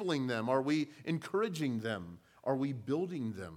discipling them? Are we encouraging them? Are we building them?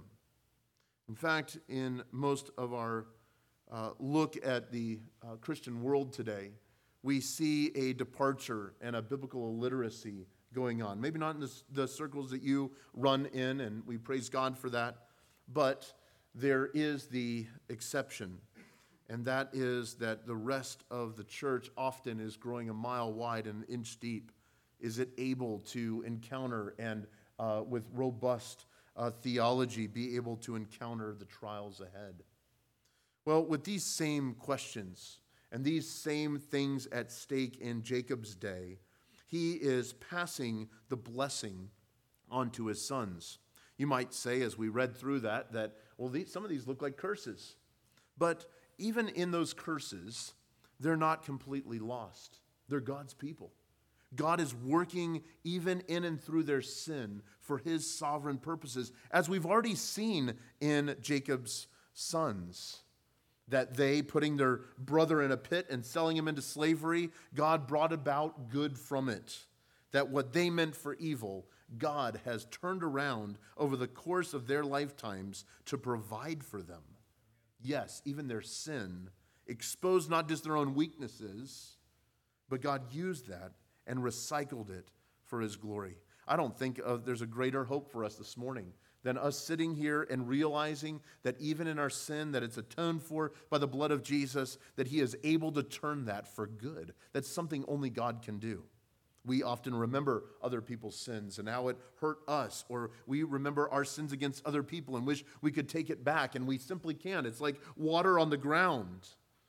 In fact, in most of our look at the Christian world today, we see a departure and a biblical illiteracy going on. Maybe not in the circles that you run in, and we praise God for that, but there is the exception, and that is that the rest of the church often is growing a mile wide and an inch deep. Is it able to encounter and with robust theology be able to encounter the trials ahead? Well, with these same questions and these same things at stake in Jacob's day, he is passing the blessing on to his sons. You might say, as we read through that some of these look like curses. But even in those curses, they're not completely lost. They're God's people. God is working even in and through their sin for his sovereign purposes, as we've already seen in Jacob's sons. That they, putting their brother in a pit and selling him into slavery, God brought about good from it. That what they meant for evil, God has turned around over the course of their lifetimes to provide for them. Yes, even their sin exposed not just their own weaknesses, but God used that and recycled it for his glory. I don't think there's a greater hope for us this morning than us sitting here and realizing that even in our sin, that it's atoned for by the blood of Jesus, that he is able to turn that for good. That's something only God can do. We often remember other people's sins and how it hurt us, or we remember our sins against other people and wish we could take it back, and we simply can't. It's like water on the ground.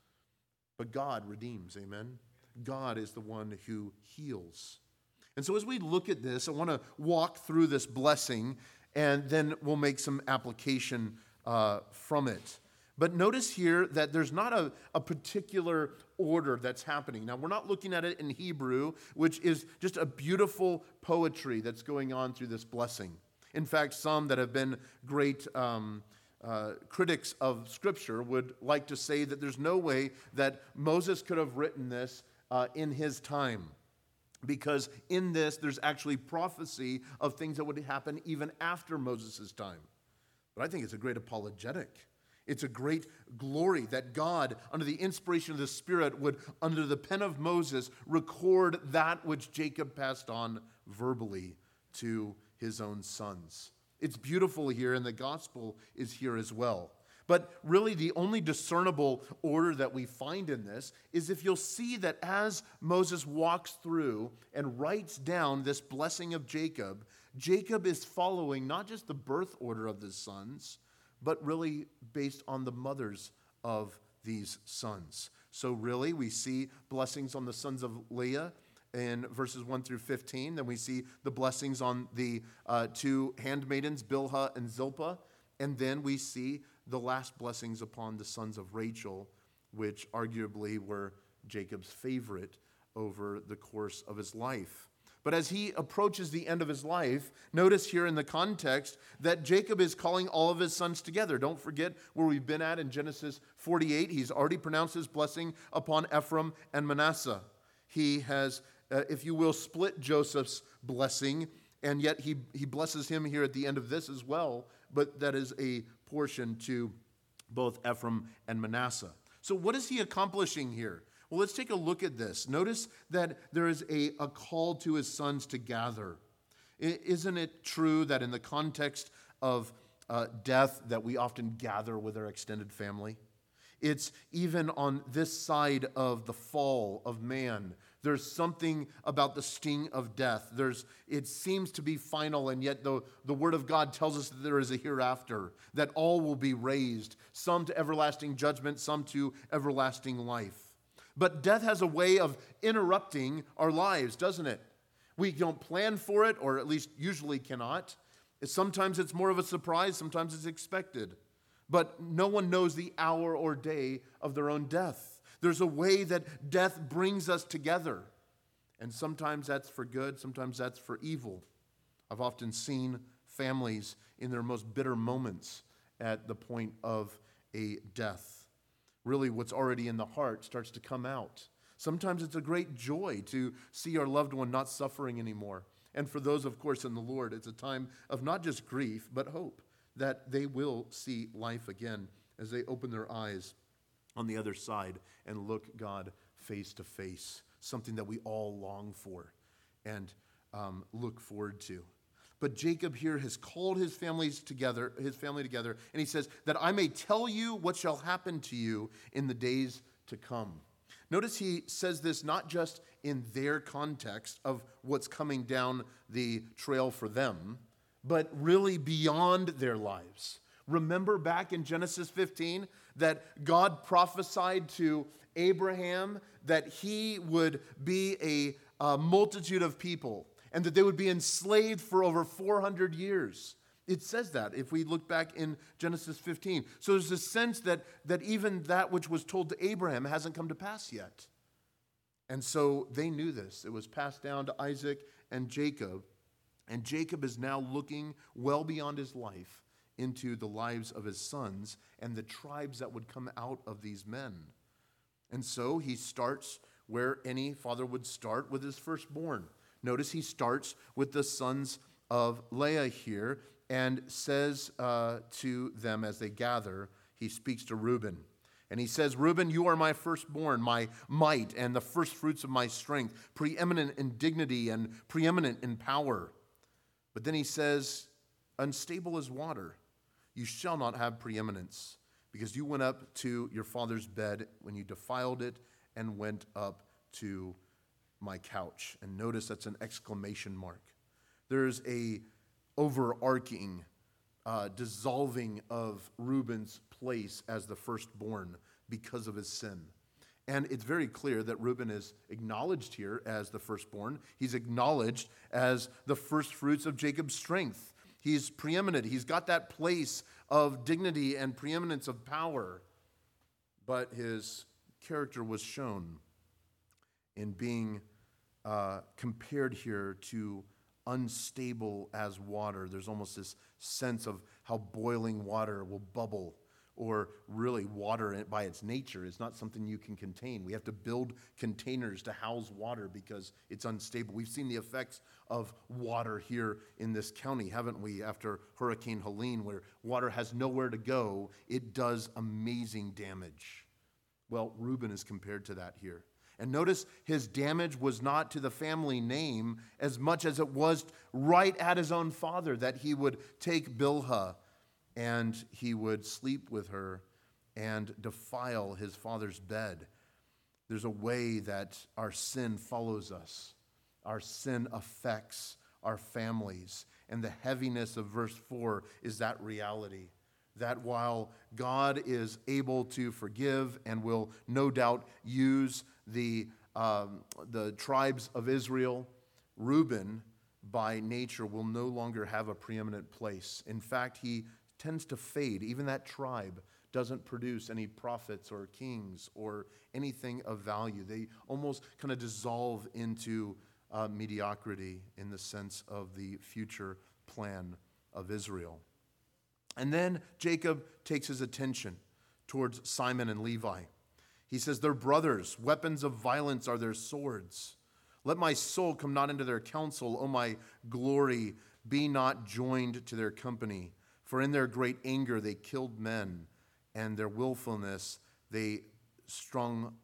But God redeems, amen? God is the one who heals. And so as we look at this, I want to walk through this blessing, and then we'll make some application from it. But notice here that there's not a particular order that's happening. Now, we're not looking at it in Hebrew, which is just a beautiful poetry that's going on through this blessing. In fact, some that have been great critics of Scripture would like to say that there's no way that Moses could have written this in his time. Because in this, there's actually prophecy of things that would happen even after Moses' time. But I think it's a great apologetic. It's a great glory that God, under the inspiration of the Spirit, would, under the pen of Moses, record that which Jacob passed on verbally to his own sons. It's beautiful here, and the gospel is here as well. But really, the only discernible order that we find in this is if you'll see that as Moses walks through and writes down this blessing of Jacob, Jacob is following not just the birth order of his sons, but really based on the mothers of these sons. So really, we see blessings on the sons of Leah in verses 1 through 15. Then we see the blessings on the two handmaidens, Bilhah and Zilpah. And then we see the last blessings upon the sons of Rachel, which arguably were Jacob's favorite over the course of his life. But as he approaches the end of his life, notice here in the context that Jacob is calling all of his sons together. Don't forget where we've been at in Genesis 48. He's already pronounced his blessing upon Ephraim and Manasseh. He has, if you will, split Joseph's blessing, and yet he blesses him here at the end of this as well. But that is a portion to both Ephraim and Manasseh. So what is he accomplishing here? Well, let's take a look at this. Notice that there is a call to his sons to gather. Isn't it true that in the context of death that we often gather with our extended family? It's even on this side of the fall of man. There's something about the sting of death. It seems to be final, and yet the Word of God tells us that there is a hereafter, that all will be raised, some to everlasting judgment, some to everlasting life. But death has a way of interrupting our lives, doesn't it? We don't plan for it, or at least usually cannot. Sometimes it's more of a surprise, sometimes it's expected. But no one knows the hour or day of their own death. There's a way that death brings us together. And sometimes that's for good, sometimes that's for evil. I've often seen families in their most bitter moments at the point of a death. Really, what's already in the heart starts to come out. Sometimes it's a great joy to see our loved one not suffering anymore And for those, of course, in the Lord, it's a time of not just grief, but hope that they will see life again as they open their eyes on the other side and look God face to face, something that we all long for and look forward to. But Jacob here has called his family together, and he says, that I may tell you what shall happen to you in the days to come. Notice he says this not just in their context of what's coming down the trail for them, but really beyond their lives. Remember back in Genesis 15 that God prophesied to Abraham that he would be a multitude of people and that they would be enslaved for over 400 years. It says that if we look back in Genesis 15. So there's a sense that even that which was told to Abraham hasn't come to pass yet. And so they knew this. It was passed down to Isaac and Jacob. And Jacob is now looking well beyond his life into the lives of his sons and the tribes that would come out of these men. And so he starts where any father would start, with his firstborn. Notice he starts with the sons of Leah here and says to them as they gather, he speaks to Reuben. And he says, Reuben, you are my firstborn, my might, and the firstfruits of my strength, preeminent in dignity and preeminent in power. But then he says, unstable as water, you shall not have preeminence, because you went up to your father's bed when you defiled it and went up to my couch. And notice that's an exclamation mark. There's a overarching dissolving of Reuben's place as the firstborn because of his sin. And it's very clear that Reuben is acknowledged here as the firstborn. He's acknowledged as the firstfruits of Jacob's strength. He's preeminent. He's got that place of dignity and preeminence of power. But his character was shown in being compared here to unstable as water. There's almost this sense of how boiling water will bubble, or really water by its nature is not something you can contain. We have to build containers to house water because it's unstable. We've seen the effects of water here in this county, haven't we, after Hurricane Helene, where water has nowhere to go. It does amazing damage. Well, Reuben is compared to that here. And notice his damage was not to the family name as much as it was right at his own father, that he would take Bilhah and he would sleep with her and defile his father's bed. There's a way that our sin follows us. Our sin affects our families. And the heaviness of verse 4 is that reality. That while God is able to forgive and will no doubt use the tribes of Israel, Reuben, by nature, will no longer have a preeminent place. In fact, he tends to fade. Even that tribe doesn't produce any prophets or kings or anything of value. They almost kind of dissolve into mediocrity in the sense of the future plan of Israel. And then Jacob takes his attention towards Simon and Levi. He says, "They're brothers. Weapons of violence are their swords. Let my soul come not into their counsel. O my glory, be not joined to their company. For in their great anger they killed men, and their willfulness they hamstrung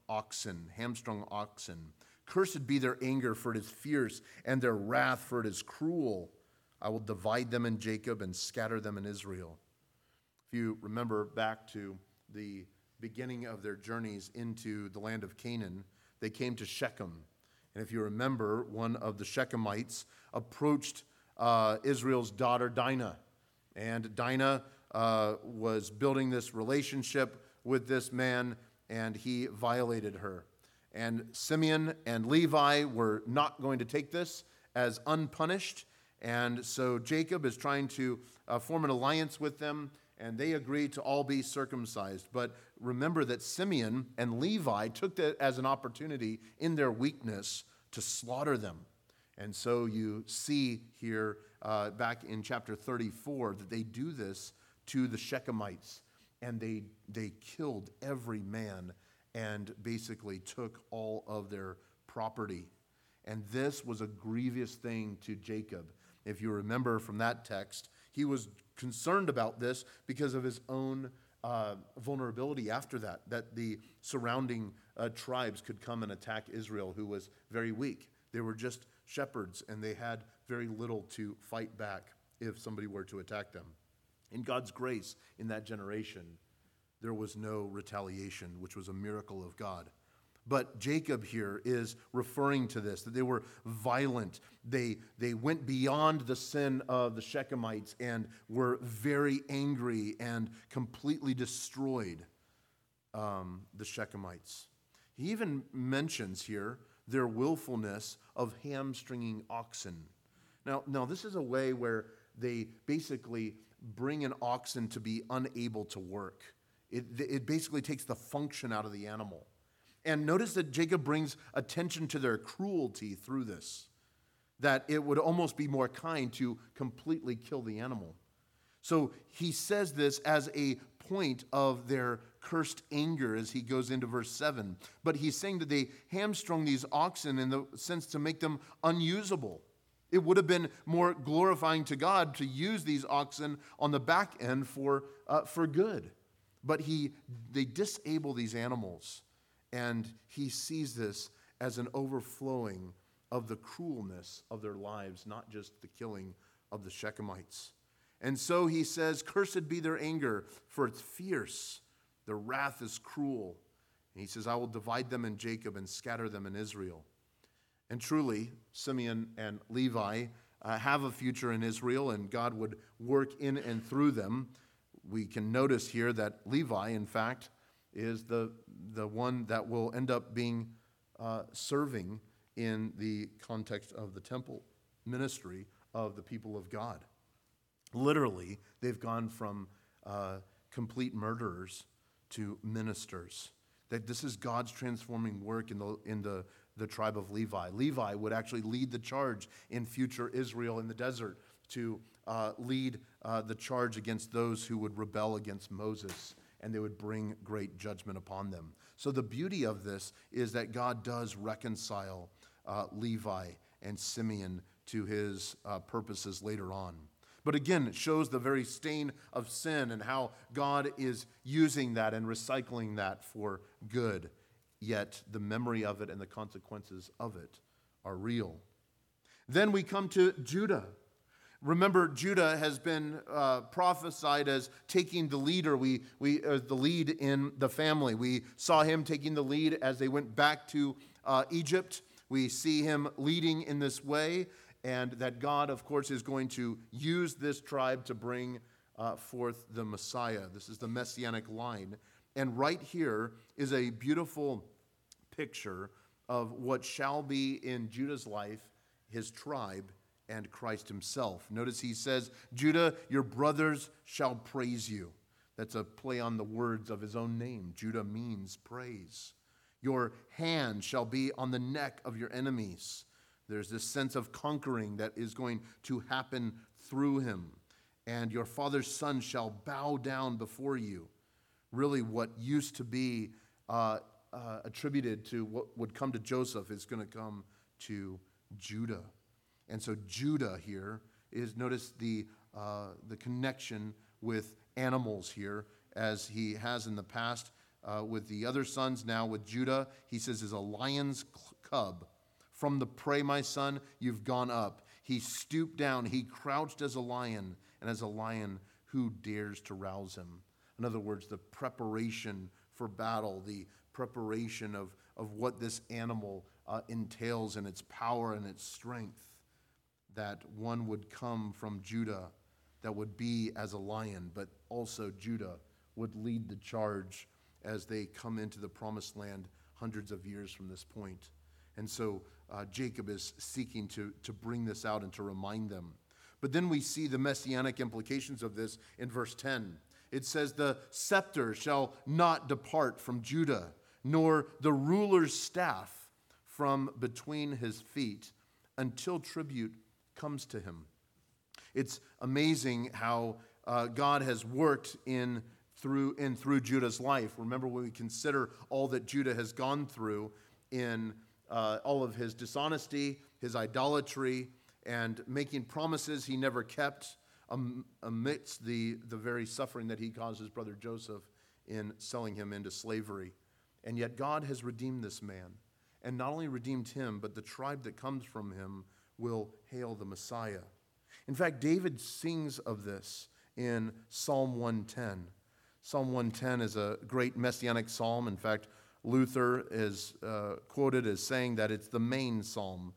oxen. Cursed be their anger, for it is fierce, and their wrath, for it is cruel. I will divide them in Jacob and scatter them in Israel." If you remember back to the beginning of their journeys into the land of Canaan, they came to Shechem. And if you remember, one of the Shechemites approached Israel's daughter Dinah. And Dinah was building this relationship with this man, and he violated her. And Simeon and Levi were not going to take this as unpunished. And so Jacob is trying to form an alliance with them, and they agree to all be circumcised. But remember that Simeon and Levi took that as an opportunity in their weakness to slaughter them. And so you see here back in chapter 34 that they do this to the Shechemites. And they killed every man and basically took all of their property. And this was a grievous thing to Jacob. If you remember from that text, he was concerned about this because of his own vulnerability after that the surrounding tribes could come and attack Israel, who was very weak. They were just shepherds, and they had very little to fight back if somebody were to attack them. In God's grace, in that generation, there was no retaliation, which was a miracle of God. But Jacob here is referring to this, that they were violent. They went beyond the sin of the Shechemites and were very angry and completely destroyed the Shechemites. He even mentions here their willfulness of hamstringing oxen. Now this is a way where they basically bring an oxen to be unable to work. It basically takes the function out of the animal. And notice that Jacob brings attention to their cruelty through this, that it would almost be more kind to completely kill the animal. So he says this as a point of their cursed anger as he goes into verse 7. But he's saying that they hamstrung these oxen in the sense to make them unusable. It would have been more glorifying to God to use these oxen on the back end for good. But they disable these animals. And he sees this as an overflowing of the cruelness of their lives, not just the killing of the Shechemites. And so he says, "Cursed be their anger, for it's fierce. Their wrath is cruel." And he says, "I will divide them in Jacob and scatter them in Israel." And truly, Simeon and Levi have a future in Israel, and God would work in and through them. We can notice here that Levi, in fact, is the one that will end up being serving in the context of the temple ministry of the people of God. Literally, they've gone from complete murderers to ministers. That this is God's transforming work in the tribe of Levi. Levi would actually lead the charge in future Israel in the desert to lead the charge against those who would rebel against Moses, and they would bring great judgment upon them. So the beauty of this is that God does reconcile Levi and Simeon to his purposes later on. But again, it shows the very stain of sin and how God is using that and recycling that for good. Yet the memory of it and the consequences of it are real. Then we come to Judah. Remember, Judah has been prophesied as taking the leader, the lead in the family. We saw him taking the lead as they went back to Egypt. We see him leading in this way, and that God, of course, is going to use this tribe to bring forth the Messiah. This is the messianic line. And right here is a beautiful picture of what shall be in Judah's life, his tribe, and Christ himself. Notice he says, "Judah, your brothers shall praise you." That's a play on the words of his own name. Judah means praise. "Your hand shall be on the neck of your enemies." There's this sense of conquering that is going to happen through him. "And your father's son shall bow down before you." Really, what used to be attributed to what would come to Joseph is going to come to Judah. And so Judah here is, notice the connection with animals here, as he has in the past with the other sons. Now with Judah, he says, is a lion's cub. "From the prey, my son, you've gone up. He stooped down, he crouched as a lion, and as a lion, who dares to rouse him?" In other words, the preparation for battle, the preparation of what this animal entails in its power and its strength, that one would come from Judah that would be as a lion, but also Judah would lead the charge as they come into the promised land hundreds of years from this point. And so Jacob is seeking to bring this out and to remind them. But then we see the messianic implications of this in verse 10. It says, "The scepter shall not depart from Judah, nor the ruler's staff from between his feet, until tribute comes to him." It's amazing how God has worked in through Judah's life. Remember, when we consider all that Judah has gone through in all of his dishonesty, his idolatry, and making promises he never kept amidst the very suffering that he caused his brother Joseph in selling him into slavery. And yet God has redeemed this man. And not only redeemed him, but the tribe that comes from him will hail the Messiah. In fact, David sings of this in Psalm 110. Psalm 110 is a great messianic psalm. In fact, Luther is quoted as saying that it's the main psalm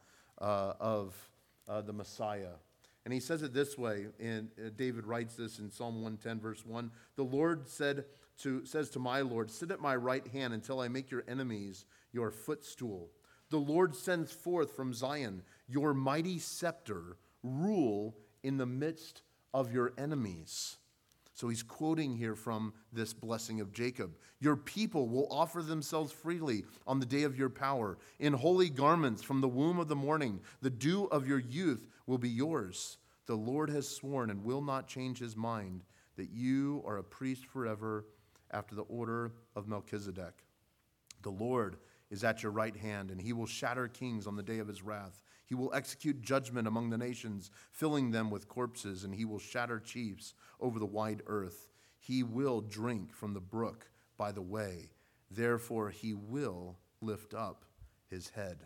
of the Messiah. And he says it this way, and David writes this in Psalm 110, verse 1. The Lord says to my Lord, sit at my right hand until I make your enemies your footstool. The Lord sends forth from Zion your mighty scepter, rule in the midst of your enemies. So he's quoting here from this blessing of Jacob. Your people will offer themselves freely on the day of your power. In holy garments from the womb of the morning, the dew of your youth will be yours. The Lord has sworn and will not change his mind that you are a priest forever after the order of Melchizedek. The Lord is at your right hand, and he will shatter kings on the day of his wrath. He will execute judgment among the nations, filling them with corpses, and he will shatter chiefs over the wide earth. He will drink from the brook by the way. Therefore, he will lift up his head.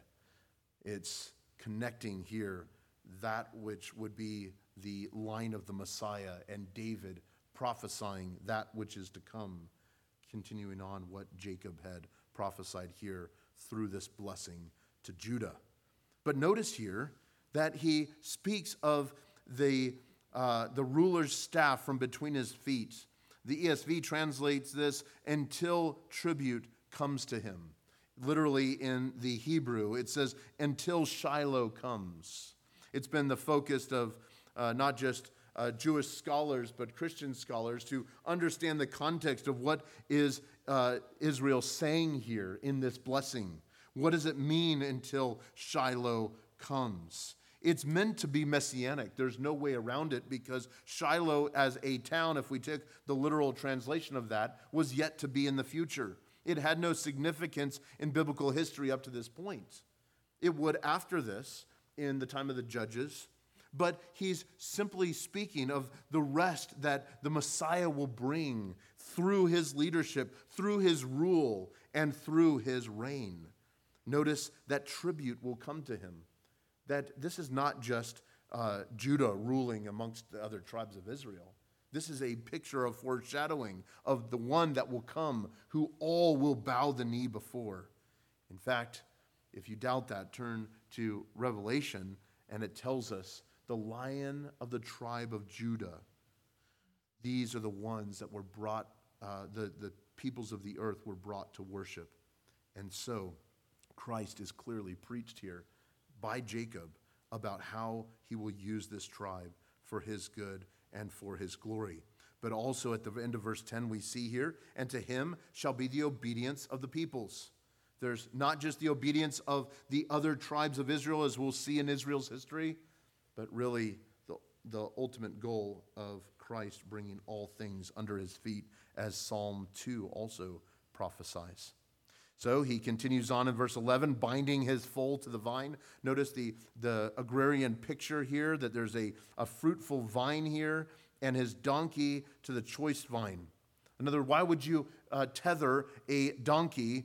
It's connecting here that which would be the line of the Messiah and David prophesying that which is to come, continuing on what Jacob had prophesied here through this blessing to Judah. But notice here that he speaks of the ruler's staff from between his feet. The ESV translates this, until tribute comes to him. Literally in the Hebrew, it says, until Shiloh comes. It's been the focus of not just Jewish scholars, but Christian scholars to understand the context of what is Israel saying here in this blessing. What does it mean until Shiloh comes? It's meant to be messianic. There's no way around it, because Shiloh as a town, if we took the literal translation of that, was yet to be in the future. It had no significance in biblical history up to this point. It would after this, in the time of the judges, but he's simply speaking of the rest that the Messiah will bring through his leadership, through his rule, and through his reign. Notice that tribute will come to him. That this is not just Judah ruling amongst the other tribes of Israel. This is a picture of foreshadowing of the one that will come, who all will bow the knee before. In fact, if you doubt that, turn to Revelation, and it tells us the Lion of the tribe of Judah. These are the ones that were brought, the peoples of the earth were brought to worship. And so Christ is clearly preached here by Jacob about how he will use this tribe for his good and for his glory. But also at the end of verse 10 we see here, and to him shall be the obedience of the peoples. There's not just the obedience of the other tribes of Israel, as we'll see in Israel's history, but really the ultimate goal of Christ bringing all things under his feet, as Psalm 2 also prophesies. So he continues on in verse 11, binding his foal to the vine. Notice the agrarian picture here, that there's a fruitful vine here, and his donkey to the choice vine. In other words, why would you tether a donkey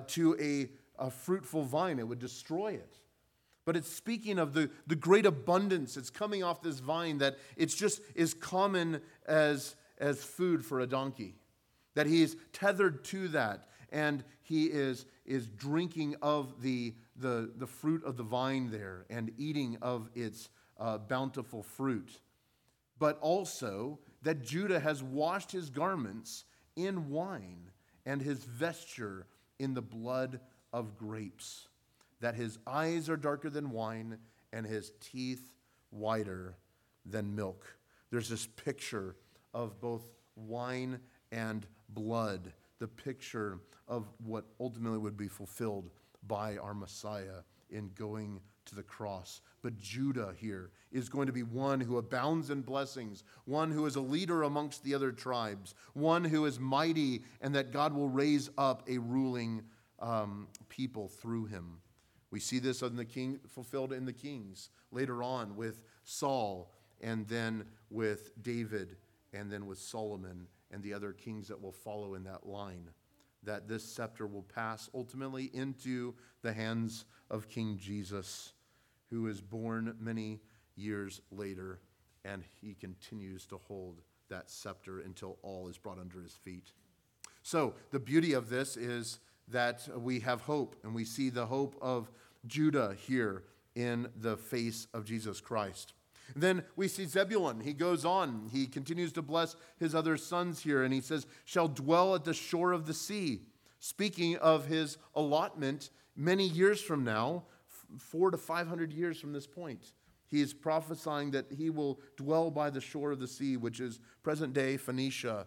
to a fruitful vine? It would destroy it. But it's speaking of the great abundance that's coming off this vine, that it's just as common as food for a donkey. That he is tethered to that, and he is drinking of the fruit of the vine there and eating of its bountiful fruit. But also that Judah has washed his garments in wine and his vesture in the blood of grapes. That his eyes are darker than wine and his teeth whiter than milk. There's this picture of both wine and blood, the picture of what ultimately would be fulfilled by our Messiah in going to the cross. But Judah here is going to be one who abounds in blessings, one who is a leader amongst the other tribes, one who is mighty, and that God will raise up a ruling people through him. We see this fulfilled in the kings later on with Saul, and then with David, and then with Solomon and the other kings that will follow in that line. That this scepter will pass ultimately into the hands of King Jesus, who is born many years later, and he continues to hold that scepter until all is brought under his feet. So the beauty of this is that we have hope, and we see the hope of Judah here in the face of Jesus Christ. Then we see Zebulun. He goes on. He continues to bless his other sons here, and he says, shall dwell at the shore of the sea. Speaking of his allotment many years from now, 400 to 500 years from this point. He is prophesying that he will dwell by the shore of the sea, which is present-day Phoenicia,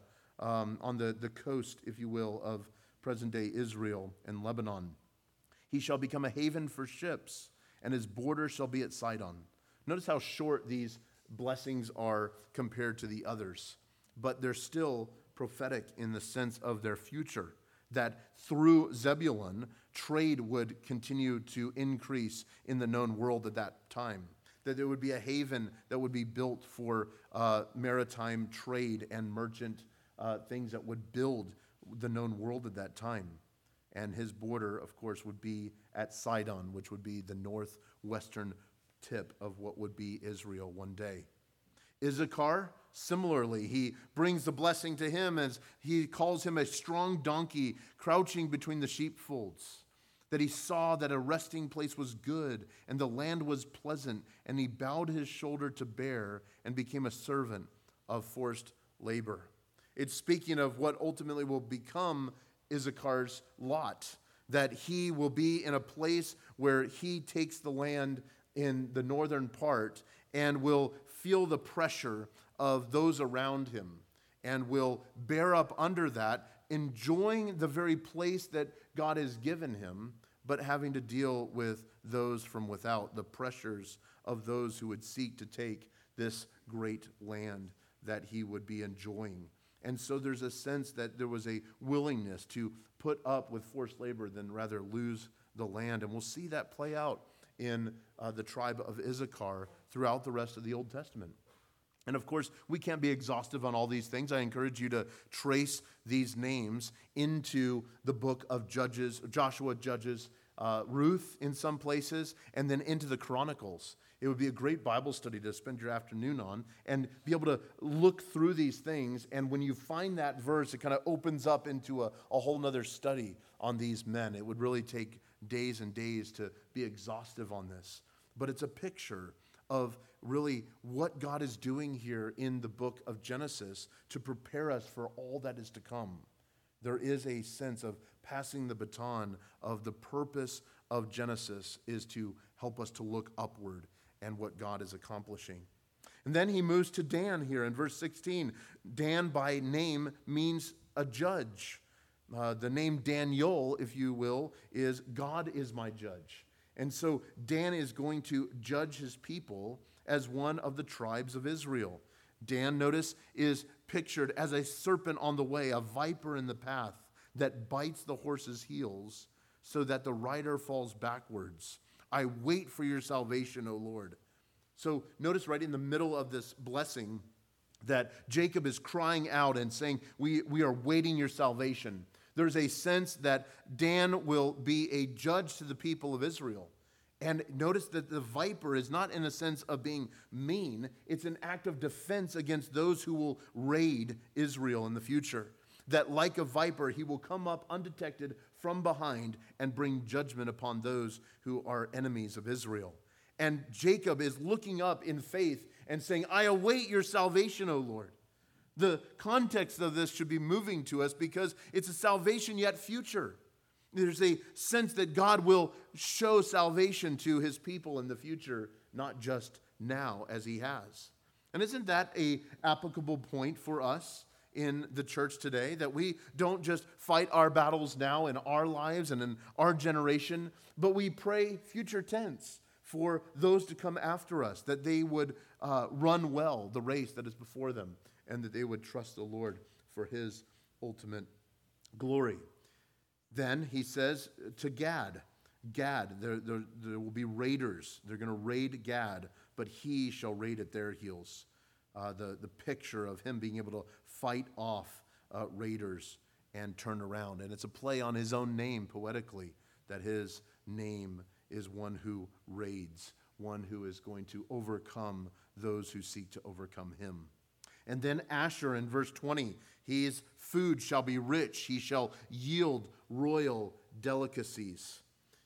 on the coast, if you will, of present-day Israel and Lebanon. He shall become a haven for ships, and his border shall be at Sidon. Notice how short these blessings are compared to the others, but they're still prophetic in the sense of their future, that through Zebulun, trade would continue to increase in the known world at that time, that there would be a haven that would be built for maritime trade and merchant things that would build the known world at that time. And his border, of course, would be at Sidon, which would be the northwestern tip of what would be Israel one day. Issachar, similarly, he brings the blessing to him as he calls him a strong donkey crouching between the sheepfolds, that he saw that a resting place was good and the land was pleasant, and he bowed his shoulder to bear and became a servant of forced labor. It's speaking of what ultimately will become Issachar's lot, that he will be in a place where he takes the land in the northern part and will feel the pressure of those around him and will bear up under that, enjoying the very place that God has given him, but having to deal with those from without, the pressures of those who would seek to take this great land that he would be enjoying. And so there's a sense that there was a willingness to put up with forced labor than rather lose the land. And we'll see that play out in the tribe of Issachar throughout the rest of the Old Testament. And of course, we can't be exhaustive on all these things. I encourage you to trace these names into the book of Judges, Joshua, Judges, Ruth in some places, and then into the Chronicles. It would be a great Bible study to spend your afternoon on and be able to look through these things. And when you find that verse, it kind of opens up into a whole nother study on these men. It would really take days and days to be exhaustive on this. But it's a picture of really what God is doing here in the book of Genesis to prepare us for all that is to come. There is a sense of passing the baton of the purpose of Genesis is to help us to look upward and what God is accomplishing. And then he moves to Dan here in verse 16. Dan by name means a judge. The name Daniel, if you will, is God is my judge. And so Dan is going to judge his people as one of the tribes of Israel. Dan, notice, is pictured as a serpent on the way, a viper in the path that bites the horse's heels so that the rider falls backwards. I wait for your salvation, O Lord. So notice right in the middle of this blessing that Jacob is crying out and saying, we are waiting your salvation. There's a sense that Dan will be a judge to the people of Israel. And notice that the viper is not in a sense of being mean. It's an act of defense against those who will raid Israel in the future. That like a viper, he will come up undetected from behind and bring judgment upon those who are enemies of Israel. And Jacob is looking up in faith and saying, I await your salvation, O Lord. The context of this should be moving to us because it's a salvation yet future. There's a sense that God will show salvation to his people in the future, not just now as he has. And isn't that an applicable point for us in the church today, that we don't just fight our battles now in our lives and in our generation, but we pray future tense for those to come after us, that they would run well the race that is before them, and that they would trust the Lord for his ultimate glory. Then he says to Gad, Gad, there will be raiders. They're going to raid Gad, but he shall raid at their heels. The picture of him being able to fight off raiders and turn around. And it's a play on his own name poetically, that his name is one who raids, one who is going to overcome those who seek to overcome him. And then Asher in verse 20, his food shall be rich, he shall yield royal delicacies.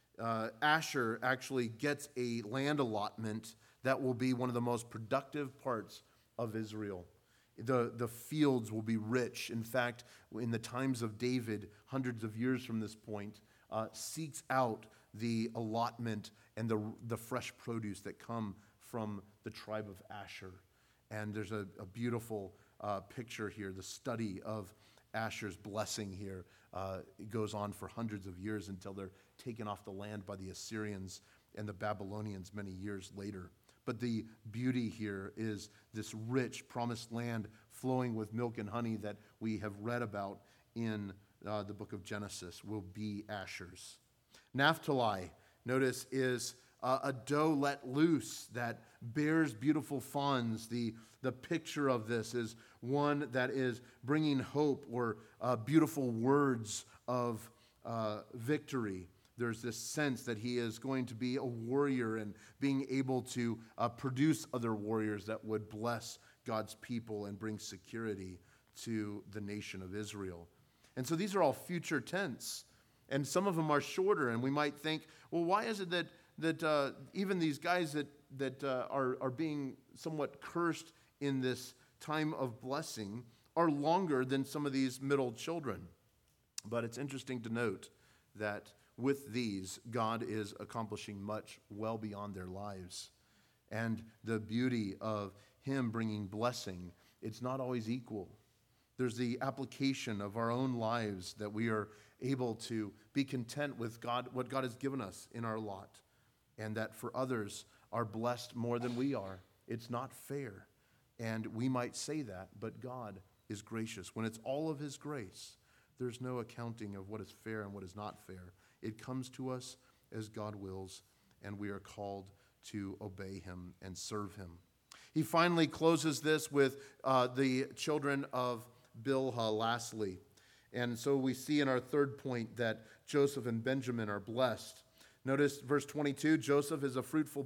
Asher actually gets a land allotment that will be one of the most productive parts of Israel. The fields will be rich. In fact, in the times of David, hundreds of years from this point, seeks out the allotment and the fresh produce that come from the tribe of Asher. And there's a beautiful picture here, the study of Asher's blessing here. It goes on for hundreds of years until they're taken off the land by the Assyrians and the Babylonians many years later. But the beauty here is this rich promised land flowing with milk and honey that we have read about in the book of Genesis will be Asher's. Naphtali, notice, is a doe let loose that bears beautiful fawns. The picture of this is one that is bringing hope or beautiful words of victory. There's this sense that he is going to be a warrior and being able to produce other warriors that would bless God's people and bring security to the nation of Israel. And so these are all future tense. And some of them are shorter, and we might think, well, why is it that even these guys that are being somewhat cursed in this time of blessing are longer than some of these middle children? But it's interesting to note that with these, God is accomplishing much well beyond their lives. And the beauty of him bringing blessing, it's not always equal. There's the application of our own lives that we are able to be content with God, what God has given us in our lot, and that for others are blessed more than we are. It's not fair. And we might say that, but God is gracious. When it's all of his grace, there's no accounting of what is fair and what is not fair. It comes to us as God wills, and we are called to obey him and serve him. He finally closes this with the children of Bilhah lastly. And so we see in our third point that Joseph and Benjamin are blessed. Notice verse 22, Joseph is a fruitful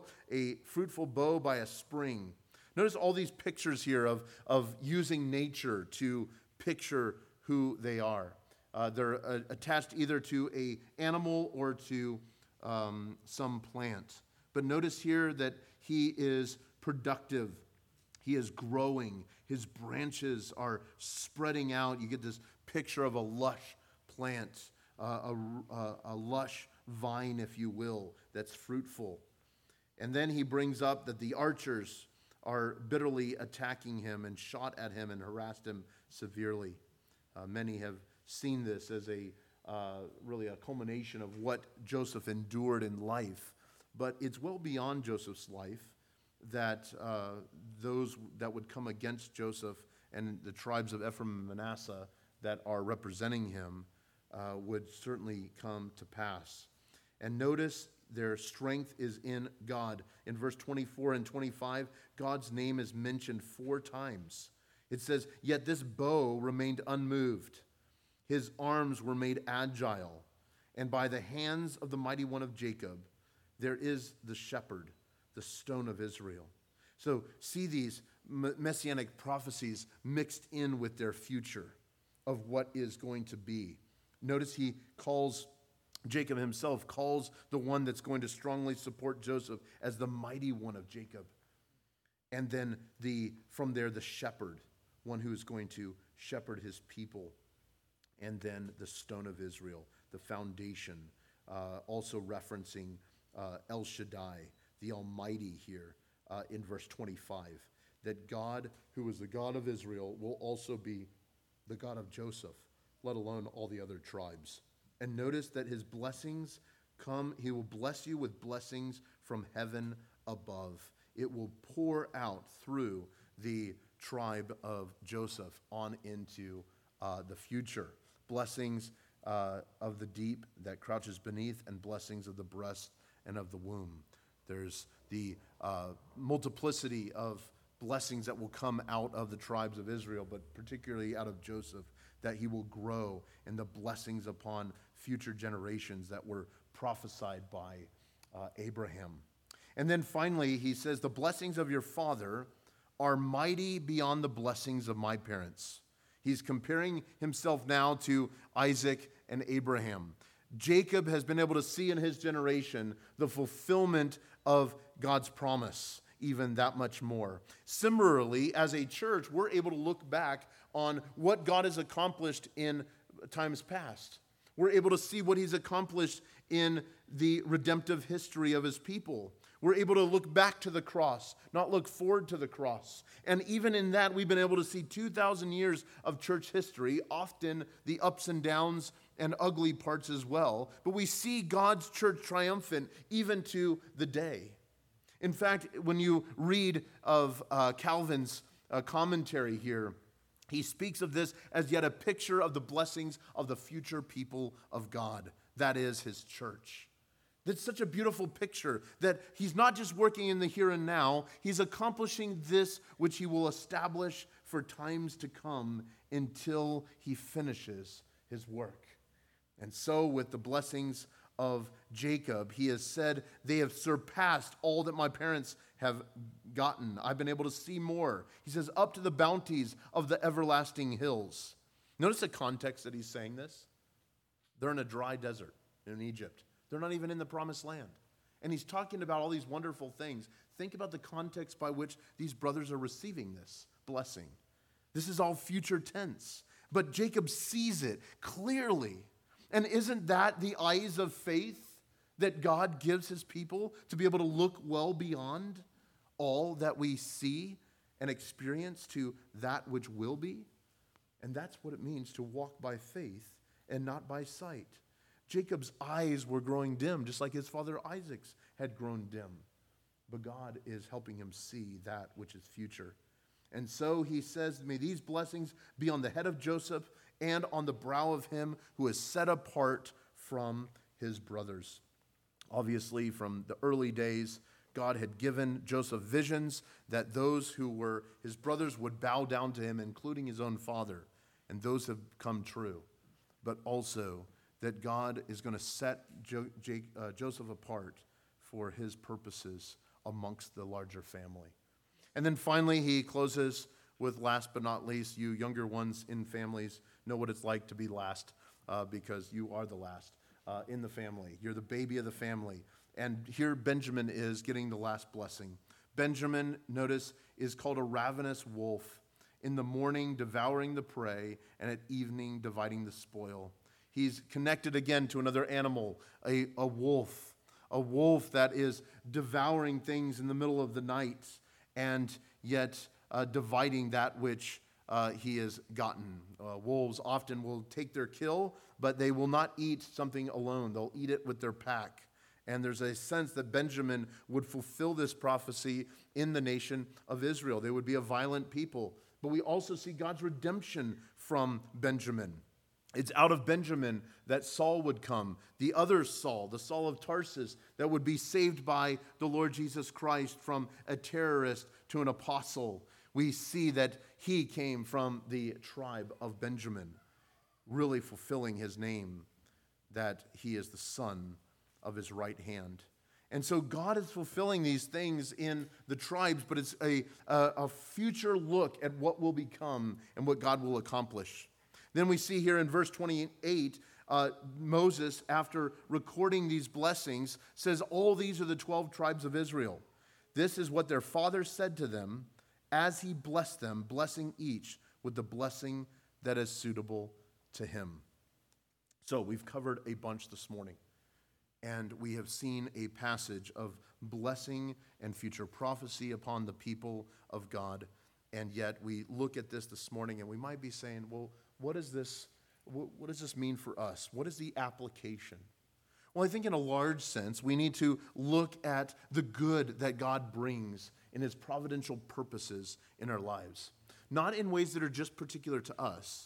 bow by a spring. Notice all these pictures here of using nature to picture who they are. They're attached either to an animal or to some plant. But notice here that he is productive. He is growing. His branches are spreading out. You get this picture of a lush plant, a lush vine, if you will, that's fruitful. And then he brings up that the archers are bitterly attacking him and shot at him and harassed him severely. Many have seen this as really a culmination of what Joseph endured in life. But it's well beyond Joseph's life that those that would come against Joseph and the tribes of Ephraim and Manasseh that are representing him would certainly come to pass. And notice their strength is in God. In verse 24 and 25, God's name is mentioned 4 times. It says, "Yet this bow remained unmoved. His arms were made agile, and by the hands of the mighty one of Jacob, there is the shepherd, the stone of Israel." So see these messianic prophecies mixed in with their future of what is going to be. Notice he calls, Jacob himself calls the one that's going to strongly support Joseph as the mighty one of Jacob. And then from there, the shepherd, one who is going to shepherd his people. And then the stone of Israel, the foundation, also referencing El Shaddai, the Almighty here in verse 25, that God, who is the God of Israel, will also be the God of Joseph, let alone all the other tribes. And notice that his blessings come, he will bless you with blessings from heaven above. It will pour out through the tribe of Joseph on into the future. Blessings of the deep that crouches beneath, and blessings of the breast and of the womb. There's the multiplicity of blessings that will come out of the tribes of Israel, but particularly out of Joseph, that he will grow, and the blessings upon future generations that were prophesied by Abraham. And then finally, he says, the blessings of your father are mighty beyond the blessings of my parents. He's comparing himself now to Isaac and Abraham. Jacob has been able to see in his generation the fulfillment of God's promise, even that much more. Similarly, as a church, we're able to look back on what God has accomplished in times past. We're able to see what he's accomplished in the redemptive history of his people. We're able to look back to the cross, not look forward to the cross. And even in that, we've been able to see 2,000 years of church history, often the ups and downs and ugly parts as well. But we see God's church triumphant even to the day. In fact, when you read of Calvin's commentary here, he speaks of this as yet a picture of the blessings of the future people of God, that is his church. That's such a beautiful picture that he's not just working in the here and now, he's accomplishing this which he will establish for times to come until he finishes his work. And so with the blessings of Jacob, he has said, they have surpassed all that my parents have gotten. I've been able to see more. He says, up to the bounties of the everlasting hills. Notice the context that he's saying this. They're in a dry desert in Egypt. They're not even in the promised land. And he's talking about all these wonderful things. Think about the context by which these brothers are receiving this blessing. This is all future tense. But Jacob sees it clearly. And isn't that the eyes of faith that God gives his people to be able to look well beyond all that we see and experience to that which will be? And that's what it means to walk by faith and not by sight. Jacob's eyes were growing dim, just like his father Isaac's had grown dim. But God is helping him see that which is future. And so he says, may these blessings be on the head of Joseph and on the brow of him who is set apart from his brothers. Obviously, from the early days, God had given Joseph visions that those who were his brothers would bow down to him, including his own father. And those have come true. But also that God is going to set Joseph apart for his purposes amongst the larger family. And then finally, he closes with, last but not least, you younger ones in families know what it's like to be last because you are the last in the family. You're the baby of the family. And here Benjamin is getting the last blessing. Benjamin, notice, is called a ravenous wolf. In the morning, devouring the prey, and at evening, dividing the spoil. He's connected again to another animal, a wolf that is devouring things in the middle of the night, and yet dividing that which he has gotten. Wolves often will take their kill, but they will not eat something alone. They'll eat it with their pack. And there's a sense that Benjamin would fulfill this prophecy in the nation of Israel. They would be a violent people. But we also see God's redemption from Benjamin. It's out of Benjamin that Saul would come, the other Saul, the Saul of Tarsus, that would be saved by the Lord Jesus Christ from a terrorist to an apostle. We see that he came from the tribe of Benjamin, really fulfilling his name, that he is the son of his right hand. And so God is fulfilling these things in the tribes, but it's a future look at what will become and what God will accomplish. Then we see here in verse 28, Moses, after recording these blessings, says, all these are the 12 tribes of Israel. This is what their father said to them as he blessed them, blessing each with the blessing that is suitable to him. So we've covered a bunch this morning. And we have seen a passage of blessing and future prophecy upon the people of God. And yet we look at this morning and we might be saying, well, what does this mean for us? What is the application? Well, I think in a large sense, we need to look at the good that God brings in his providential purposes in our lives. Not in ways that are just particular to us,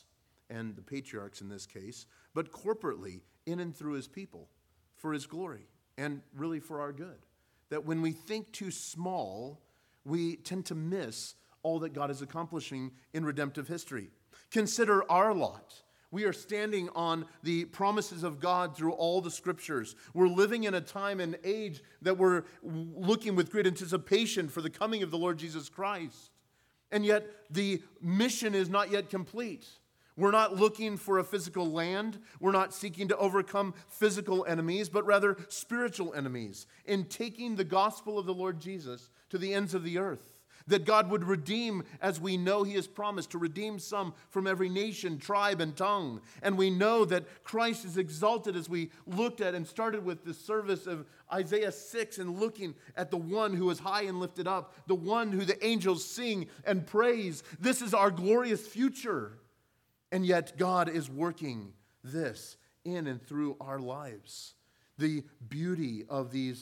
and the patriarchs in this case, but corporately in and through his people for his glory and really for our good. That when we think too small, we tend to miss all that God is accomplishing in redemptive history. Consider our lot. We are standing on the promises of God through all the scriptures. We're living in a time and age that we're looking with great anticipation for the coming of the Lord Jesus Christ. And yet the mission is not yet complete. We're not looking for a physical land. We're not seeking to overcome physical enemies, but rather spiritual enemies in taking the gospel of the Lord Jesus to the ends of the earth. That God would redeem, as we know he has promised, to redeem some from every nation, tribe, and tongue. And we know that Christ is exalted, as we looked at and started with the service of Isaiah 6 and looking at the one who is high and lifted up, the one who the angels sing and praise. This is our glorious future. And yet God is working this in and through our lives. The beauty of these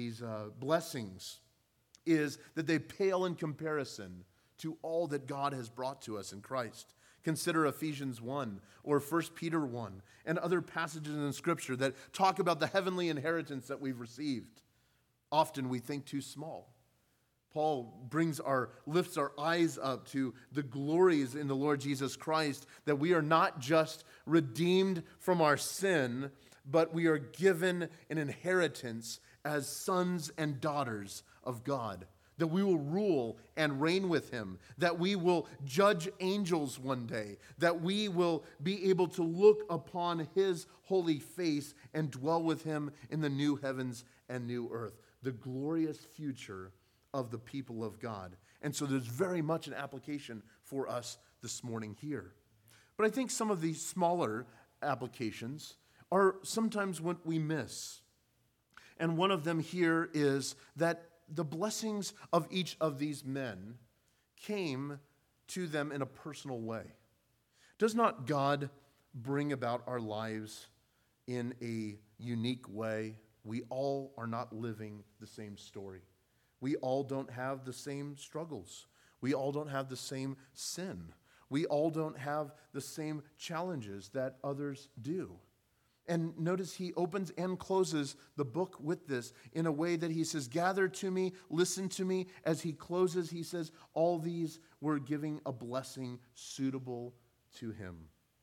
blessings is that they pale in comparison to all that God has brought to us in Christ. Consider Ephesians 1 or 1 Peter 1 and other passages in Scripture that talk about the heavenly inheritance that we've received. Often we think too small. Paul lifts our eyes up to the glories in the Lord Jesus Christ, that we are not just redeemed from our sin, but we are given an inheritance as sons and daughters of God, that we will rule and reign with him, that we will judge angels one day, that we will be able to look upon his holy face and dwell with him in the new heavens and new earth, the glorious future of the people of God. And so there's very much an application for us this morning here. But I think some of these smaller applications are sometimes what we miss. And one of them here is that the blessings of each of these men came to them in a personal way. Does not God bring about our lives in a unique way? We all are not living the same story. We all don't have the same struggles. We all don't have the same sin. We all don't have the same challenges that others do. And notice he opens and closes the book with this in a way that he says, gather to me, listen to me. As he closes, he says, all these were giving a blessing suitable to him.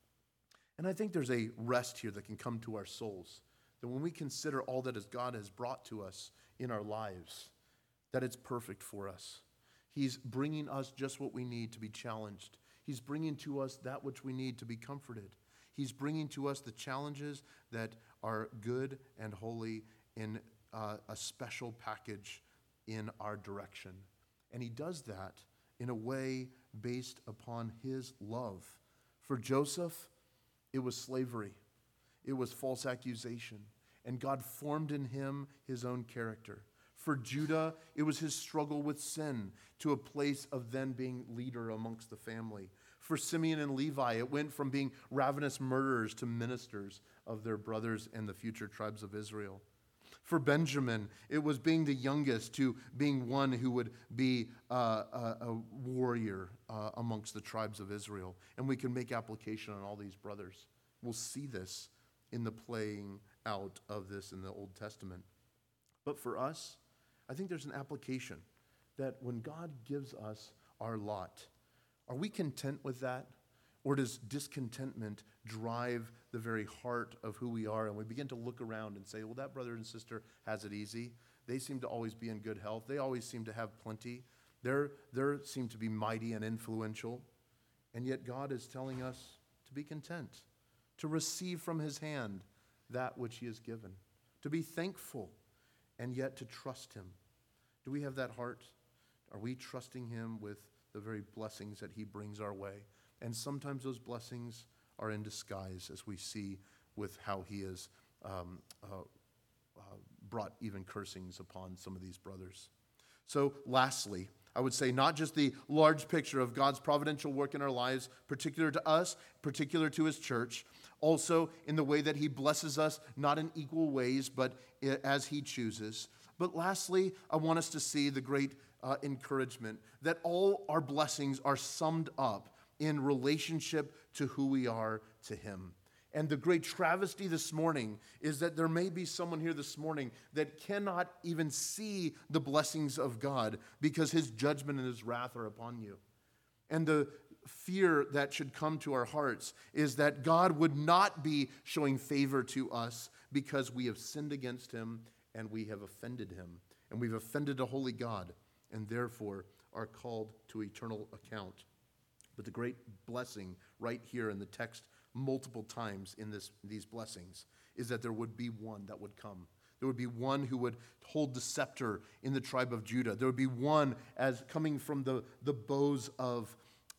And I think there's a rest here that can come to our souls, that when we consider all that God has brought to us in our lives, that it's perfect for us. He's bringing us just what we need to be challenged. He's bringing to us that which we need to be comforted. He's bringing to us the challenges that are good and holy in a special package in our direction. And he does that in a way based upon his love. For Joseph, it was slavery. It was false accusation. And God formed in him his own character. For Judah, it was his struggle with sin to a place of then being leader amongst the family. For Simeon and Levi, it went from being ravenous murderers to ministers of their brothers and the future tribes of Israel. For Benjamin, it was being the youngest to being one who would be a warrior amongst the tribes of Israel. And we can make application on all these brothers. We'll see this in the playing out of this in the Old Testament. But for us, I think there's an application that when God gives us our lot, are we content with that? Or does discontentment drive the very heart of who we are? And we begin to look around and say, well, that brother and sister has it easy. They seem to always be in good health. They always seem to have plenty. They seem to be mighty and influential. And yet God is telling us to be content, to receive from his hand that which he has given, to be thankful, and yet to trust him. Do we have that heart? Are we trusting him with the very blessings that he brings our way? And sometimes those blessings are in disguise, as we see with how he has brought even cursings upon some of these brothers. So lastly, I would say not just the large picture of God's providential work in our lives, particular to us, particular to his church, also in the way that he blesses us, not in equal ways, but as he chooses. But lastly, I want us to see the great encouragement that all our blessings are summed up in relationship to who we are to him. And the great travesty this morning is that there may be someone here this morning that cannot even see the blessings of God because his judgment and his wrath are upon you. And the fear that should come to our hearts is that God would not be showing favor to us because we have sinned against him and we have offended him. And we've offended a holy God and therefore are called to eternal account. But the great blessing right here in the text multiple times in these blessings is that there would be one that would come. There would be one who would hold the scepter in the tribe of Judah. There would be one as coming from the bows of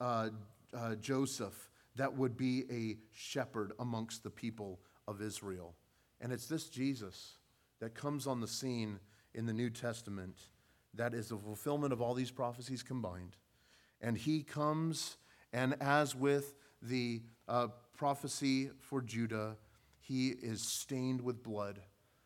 Joseph that would be a shepherd amongst the people of Israel. And it's this Jesus that comes on the scene in the New Testament that is the fulfillment of all these prophecies combined. And he comes, and as with the prophecy for Judah, he is stained with blood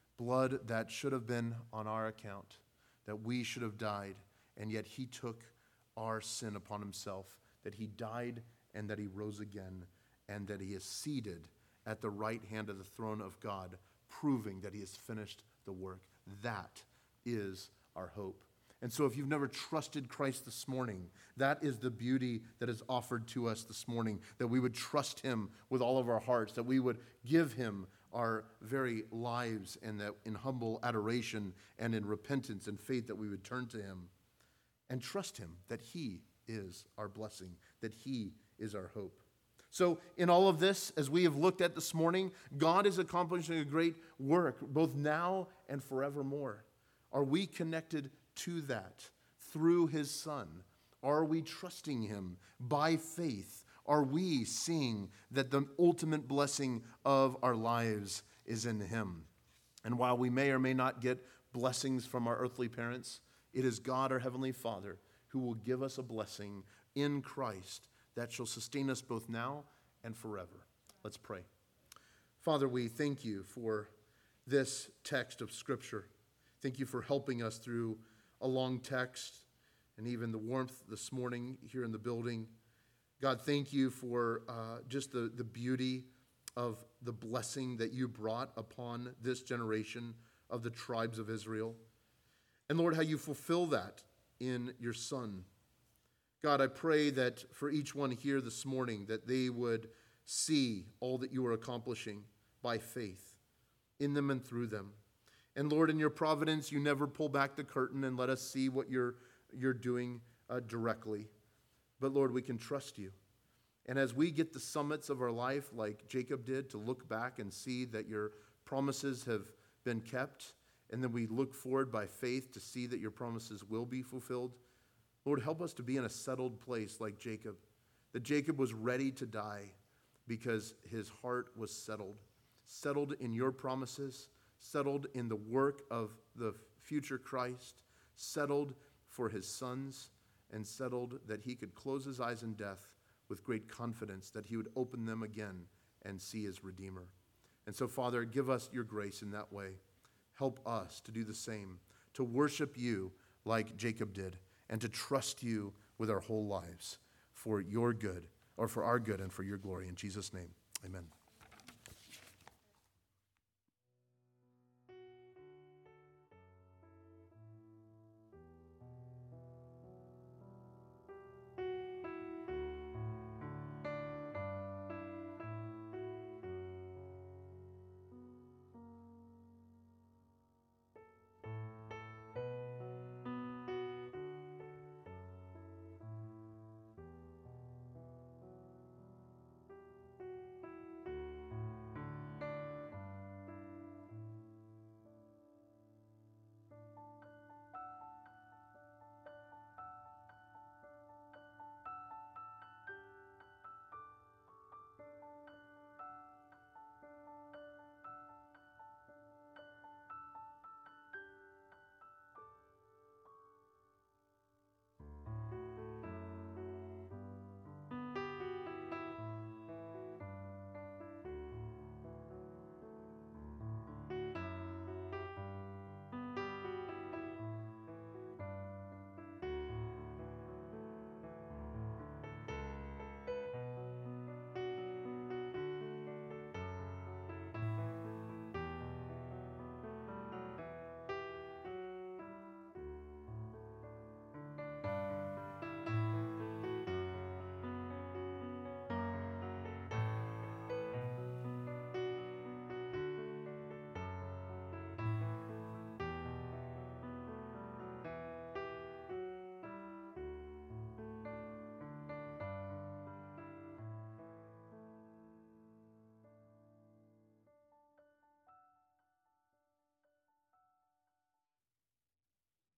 that should have been on our account, that we should have died, and yet he took our sin upon himself, that he died and that he rose again, and that he is seated at the right hand of the throne of God, proving that he has finished the work. That is our hope. And so if you've never trusted Christ this morning, that is the beauty that is offered to us this morning, that we would trust him with all of our hearts, that we would give him our very lives, and that in humble adoration and in repentance and faith that we would turn to him and trust him that he is our blessing, that he is our hope. So in all of this, as we have looked at this morning, God is accomplishing a great work, both now and forevermore. Are we connected to that through his Son? Are we trusting him by faith? Are we seeing that the ultimate blessing of our lives is in him? And while we may or may not get blessings from our earthly parents, it is God, our Heavenly Father, who will give us a blessing in Christ that shall sustain us both now and forever. Let's pray. Father, we thank you for this text of Scripture. Thank you for helping us through a long text and even the warmth this morning here in the building. God, thank you for just the beauty of the blessing that you brought upon this generation of the tribes of Israel. And Lord, how you fulfill that in your Son. God, I pray that for each one here this morning, that they would see all that you are accomplishing by faith in them and through them. And Lord, in your providence, you never pull back the curtain and let us see what you're doing directly. But Lord, we can trust you. And as we get the summits of our life, like Jacob did, to look back and see that your promises have been kept, and then we look forward by faith to see that your promises will be fulfilled, Lord, help us to be in a settled place like Jacob, that Jacob was ready to die because his heart was settled in your promises, settled in the work of the future Christ, settled for his sons, and settled that he could close his eyes in death with great confidence that he would open them again and see his Redeemer. And so, Father, give us your grace in that way. Help us to do the same, to worship you like Jacob did, and to trust you with our whole lives for your good, or for our good and for your glory. In Jesus' name, amen.